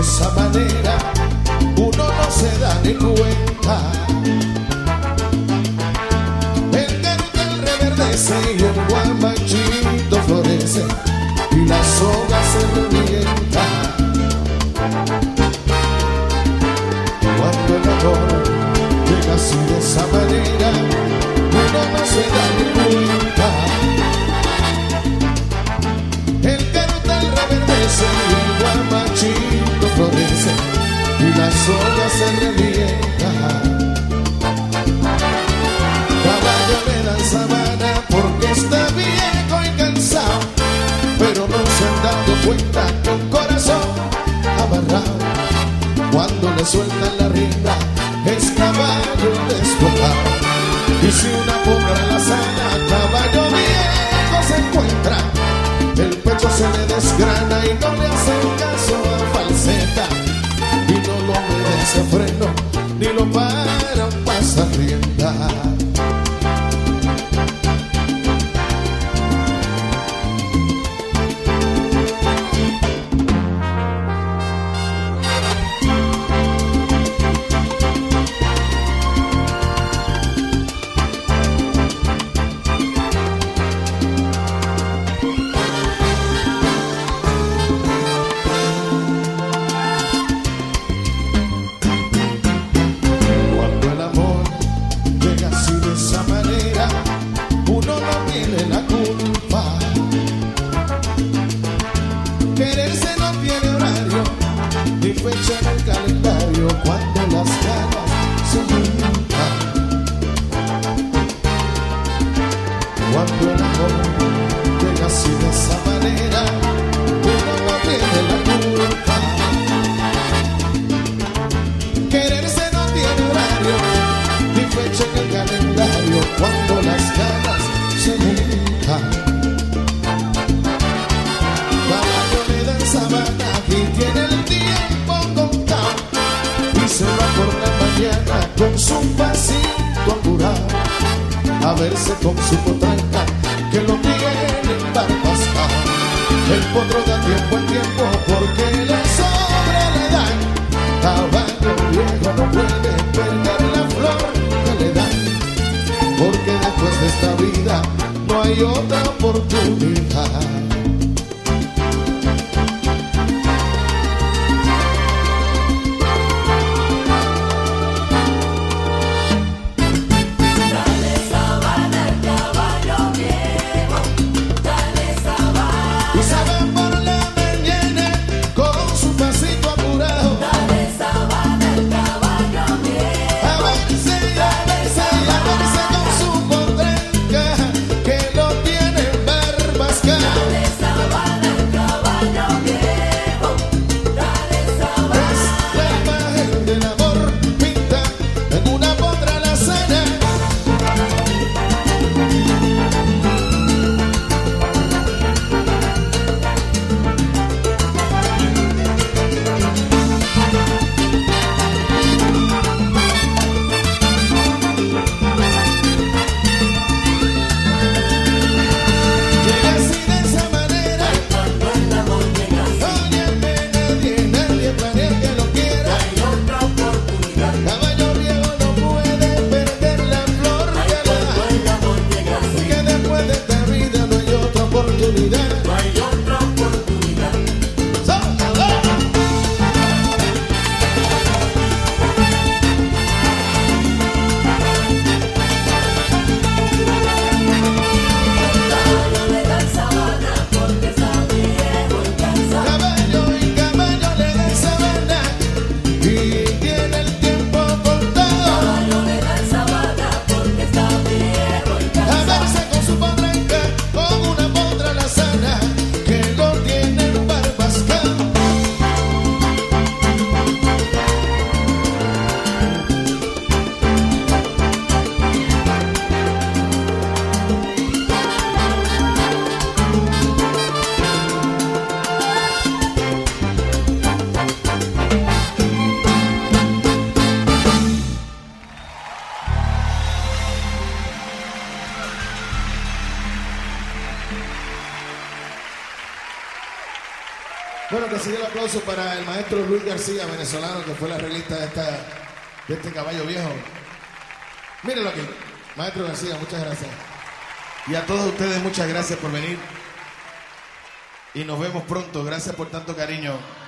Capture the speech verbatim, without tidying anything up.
esa manera uno no se da ni cuenta. El cartel reverdece y el guamachito florece y la soga se revienta. Cuando el amor llega así de esa manera, uno no se da ni cuenta. El cartel reverdece y el guamachito florece y la soga se revienta. Caballo le dan sabana porque está viejo y cansado, pero no se han dado cuenta que un corazón amarrado, cuando le sueltan la rienda, es caballo desbocado. Y si una potra la sana, caballo viejo se encuentra, el pecho se le desgrana y no le hacen caso a falseta, y no lo obedece a freno, ni lo para un pasarrienda. Fecha en el calendario cuando las ganas se juntan. Cuando el amor llega así de esa manera, uno no tiene la culpa. Quererse no tiene horario ni fecha en el calendario cuando las ganas se juntan. Caballo le dan sabana y tiene el tiempo contado y se va por la mañana con su pasito apurado a verse con su potranca que lo tiene barbascado. El potro da tiempo al tiempo porque le sobra la edad. Caballo viejo no puede perder la flor que le dan, porque después de esta vida no hay otra oportunidad. Dale Bueno, que siga el aplauso para el maestro Luis García, venezolano, que fue el arreglista de, esta, de este caballo viejo. Mírenlo aquí. Maestro García, muchas gracias. Y a todos ustedes, muchas gracias por venir. Y nos vemos pronto. Gracias por tanto cariño.